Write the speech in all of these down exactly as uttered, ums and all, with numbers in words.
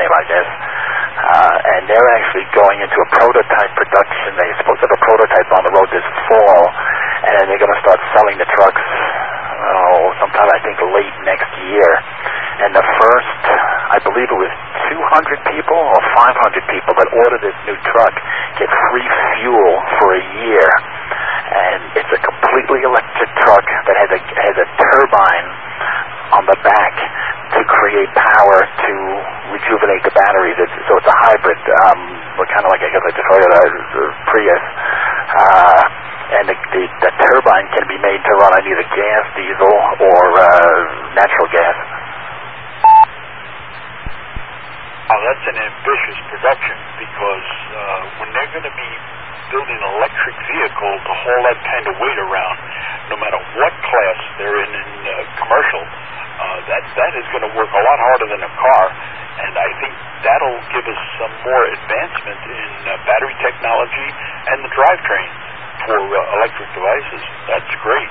name, I guess. Uh, and they're actually going into a prototype production. They're supposed to have a prototype on the road this fall, and then they're going to start selling the trucks, oh, sometime I think late next year. And the first, I believe it was two hundred people or five hundred people that order this new truck get free fuel for a year. And it's a completely electric truck that has a, has a turbine on the back to create power to rejuvenate the batteries. It's, so it's a hybrid, um, kind of like I guess like the Toyota Prius. Uh, and the, the, the turbine can be made to run on either gas, diesel, or uh, natural gas. Oh, that's an ambitious production because uh, when they're going to be building an electric vehicle to haul that kind of weight around, no matter what class they're in in uh, commercial, uh, that that is going to work a lot harder than a car, and I think that'll give us some more advancement in uh, battery technology and the drivetrain for uh, electric devices. That's great.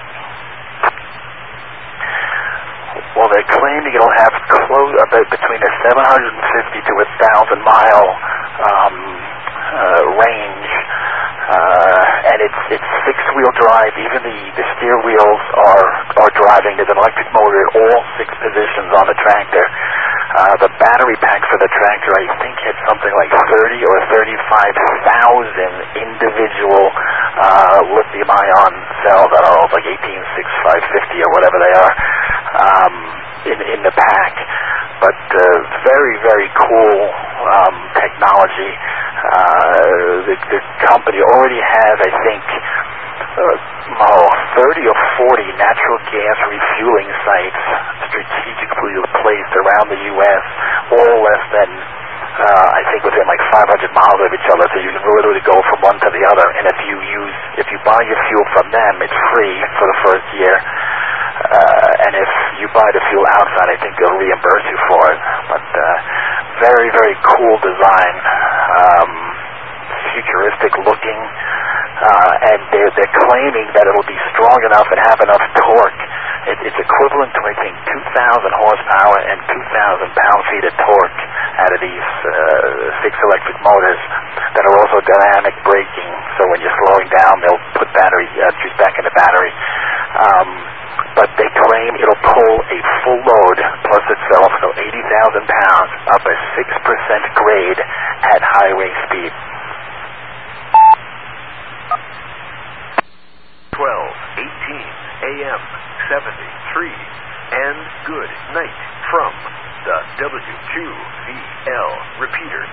Well, they're claiming it'll have close about between a seven hundred fifty to a thousand mile um, uh, range, uh, and it's it's six wheel drive. Even the, the steer wheels are are driving. There's an electric motor at all six positions on the tractor. Uh, the battery pack for the tractor, I think, had something like thirty or thirty-five thousand individual uh, lithium-ion cells. I don't know, it's like eighteen six five fifty or whatever they are. Um, in, in the pack, but uh, very, very cool um, technology. Uh, the, the company already has, I think, uh, oh, thirty or forty natural gas refueling sites strategically placed around the U S, all less than, uh, I think, within like five hundred miles of each other, so you can literally go from one to the other, and if you use, if you buy your fuel from them, it's free for the first year. Uh, and if you buy the fuel outside, I think they'll reimburse you for it. But uh, very, very cool design, um, futuristic looking, uh, and they're, they're claiming that it'll be strong enough and have enough torque. It, it's equivalent to, I think, two thousand horsepower and two thousand pound-feet of torque out of these uh, six electric motors that are also dynamic braking. So when you're slowing down, they'll put battery uh, juice back in the battery. Um, But they claim it'll pull a full load plus itself, so eighty thousand pounds, up a six percent grade at highway speed. twelve eighteen A M seventy-three, and good night from the W Q V L repeater.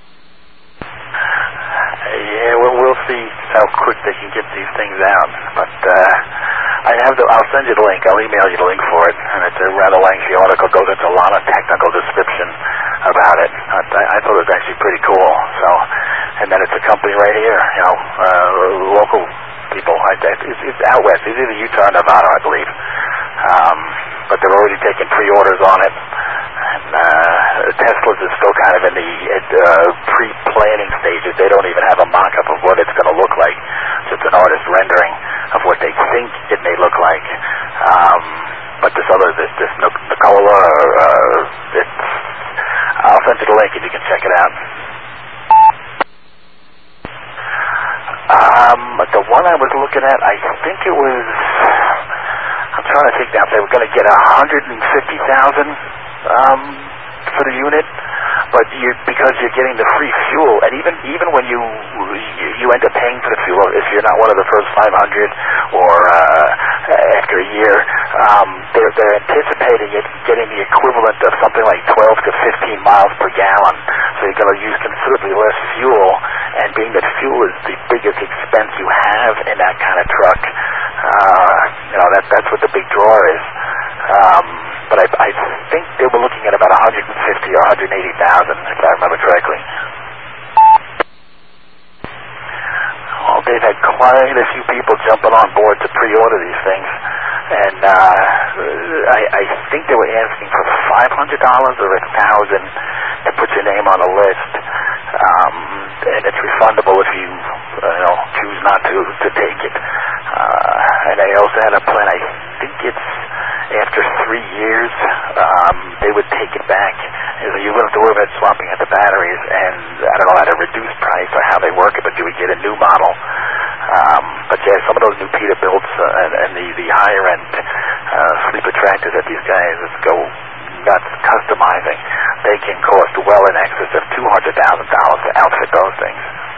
Yeah, well, we'll see how quick they can get these things out, but uh, I have the, I'll send you the link. I'll email you the link for it, and it's a rather lengthy article. Goes into a lot of technical description about it. I, I thought it was actually pretty cool. So, and then it's a company right here, you know, uh, local people. I, it's, it's out west. It's either Utah or Nevada, I believe. Um, but they're already taking pre-orders on it. And uh, Tesla's is still kind of in the uh, pre-planning stages. They don't even have a mock-up of what it's going to look like. Just an artist rendering of what they think it may look like. Um, but this other, this, this Nikola, uh, it's, I'll send you the link and you can check it out. Um, the one I was looking at, I think it was, I'm trying to think now if they were going to get one hundred fifty thousand um, for the unit, but you because you're getting the free fuel, and even even when you you end up paying for the fuel, if you're not one of the first five hundred or uh, after a year, um, they're they're anticipating it getting the equivalent of something like twelve to fifteen miles per gallon. So you're going to use considerably less fuel, and being that fuel is the biggest expense you have in that kind of truck, uh, you know that that's what the big draw is. Um, but I, I think they were looking at about one hundred fifty or one hundred eighty thousand, if I remember correctly. Well, they've had quite a few people jumping on board to pre-order these things, and uh, I, I think they were asking for five hundred dollars or a thousand to put your name on a list, um, and it's refundable if you, uh, you know, choose not to to take it. Uh, and they also had a plan. I think it's after three years, um, they would take it back. You don't have to worry of it swapping out the batteries, and I don't know at a reduced price or how they work it, but you would get a new model. Um, but yeah, some of those new Peterbilts uh, and, and the, the higher end uh, sleeper tractors that these guys go nuts customizing, they can cost well in excess of two hundred thousand dollars to outfit those things.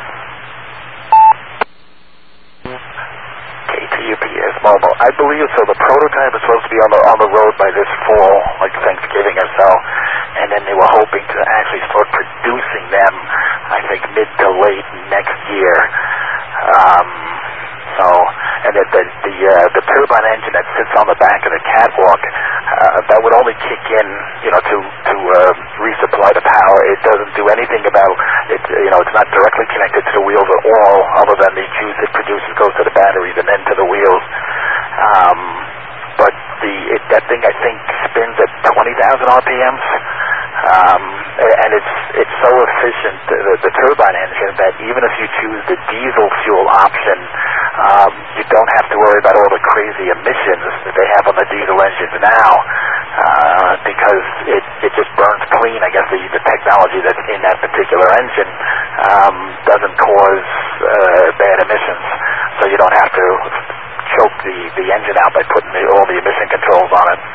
K T U P S Mobile, I believe so. The prototype is supposed to be on the on the road by this fall, like Thanksgiving or so, and then they were hoping to actually start producing them, I think, mid to late next year. Um, so, and the the the, uh, the turbine engine that sits on the back of the catwalk, uh, that would only kick in, you know, to to uh, resupply the power. It doesn't do anything about it. You know, it's not directly connected to the wheels at all, other than the juice it produces goes to the batteries and then to the wheels. Um, but the it, that thing, I think, spins at twenty thousand R P Ms. Um, and it's it's so efficient, the, the turbine engine, that even if you choose the diesel fuel option, um, you don't have to worry about all the crazy emissions that they have on the diesel engines now, uh, because it, it just burns clean. I guess the, the technology that's in that particular engine um, doesn't cause uh, bad emissions, so you don't have to choke the, the engine out by putting the, all the emission controls on it.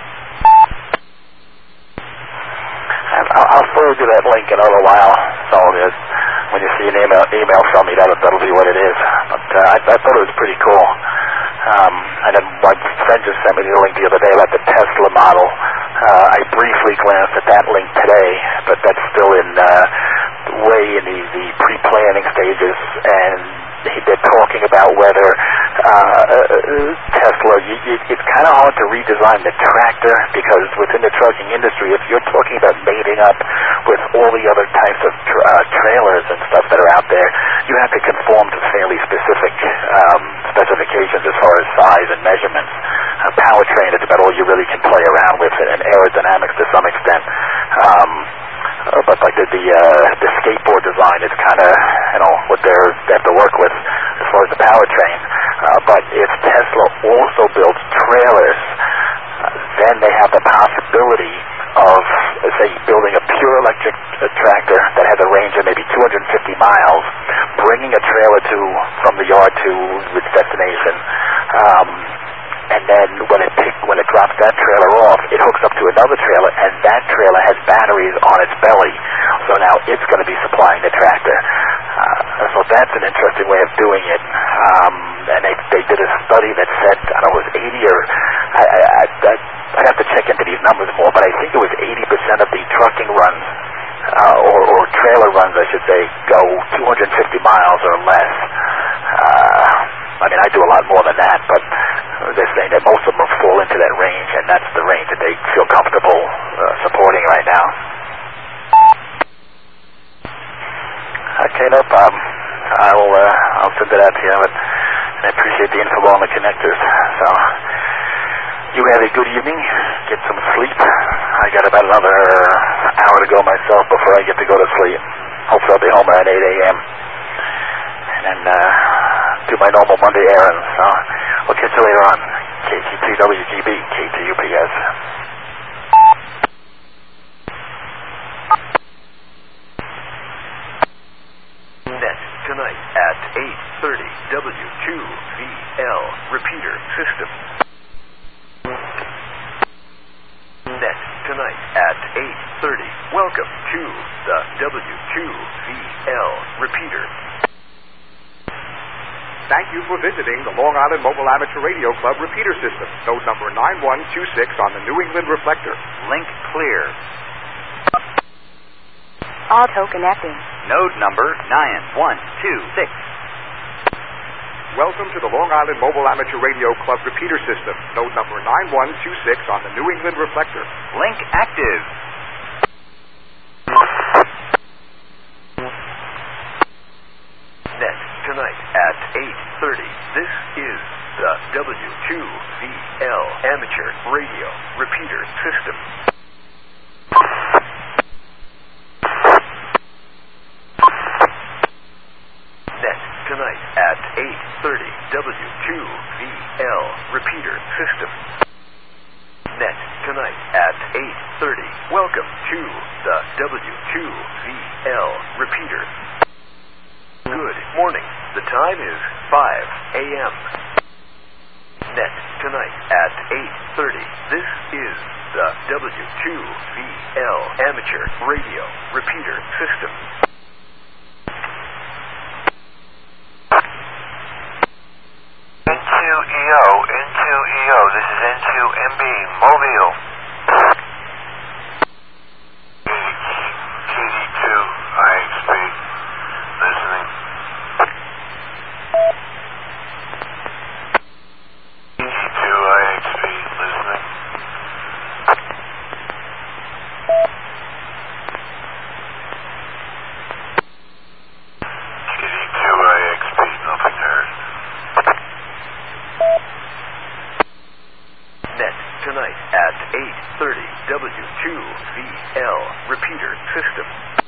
I'll forward you that link in a little while, so uh, when you see an email, email from me, that'll, that'll be what it is. But uh, I, I thought it was pretty cool. Um, and then my friend just sent me the link the other day about the Tesla model. Uh, I briefly glanced at that link today, but that's still in uh, way in the, the pre-planning stages, and they're talking about whether uh, Tesla, you, you, it's kind of hard to redesign the tractor, because within the trucking industry, if you're talking about mating up with all the other types of tra- uh, trailers and stuff that are out there, you have to conform to fairly specific um, specifications as far as size and measurements. Uh, powertrain is about all you really can play around with, and aerodynamics to some extent. Um, Uh, but like the the, uh, the skateboard design is kind of, you know, what they're, they have to work with as far as the powertrain. Uh, but if Tesla also builds trailers, uh, then they have the possibility of, uh, say, building a pure electric uh, tractor that has a range of maybe two hundred fifty miles, bringing a trailer to from the yard to its destination. Um, And then when it pick, when it drops that trailer off, it hooks up to another trailer, and that trailer has batteries on its belly. So now it's going to be supplying the tractor. Uh, so that's an interesting way of doing it. Um, and they they did a study that said, I don't know, it was eighty or I, I, I I'd have to check into these numbers more, but I think it was eighty percent of the trucking runs uh, or, or trailer runs, I should say, go two hundred fifty miles or less. Uh, I mean, I do a lot more than that, but they're saying that most of them fall into that range, and that's the range that they feel comfortable uh, supporting right now. Okay, no problem. I'll uh, I'll send it out to you, but I appreciate the info on the connectors. So you have a good evening. Get some sleep. I got about another hour to go myself before I get to go to sleep. Hopefully I'll be home around eight a.m. and then uh, do my normal Monday errands. So we'll catch you later on. K T two W G B, K T U P S. Net tonight at eight thirty W Q V L repeater system. Net tonight at eight thirty. Welcome to the W Q V L repeater. Thank you for visiting the Long Island Mobile Amateur Radio Club repeater system. Node number nine one two six on the New England reflector. Link clear. Auto connecting. Node number nine one two six. Welcome to the Long Island Mobile Amateur Radio Club repeater system. Node number nine one two six on the New England reflector. Link active. Net tonight at eight thirty. This is the W Q V L Amateur Radio Repeater System. Net tonight at eight thirty. W Q V L Repeater System. Net tonight at eight thirty. Welcome. W two V L repeater. Good morning. The time is five a.m. Net tonight at eight thirty. This is the W two V L amateur radio repeater system. N two E O, N two E O, this is N two M B, Mobile. K D two I X P, listening. K D two I X P, listening. K D two I X P, nothing heard. Net tonight at eight thirty. W two V L repeater system.